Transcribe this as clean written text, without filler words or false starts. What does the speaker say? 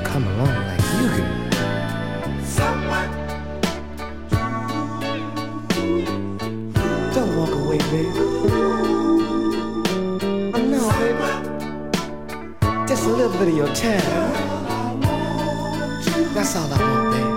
come along like you could. Don't walk away, baby. Oh, no, baby. Just a little bit of your time. That's all I want, baby.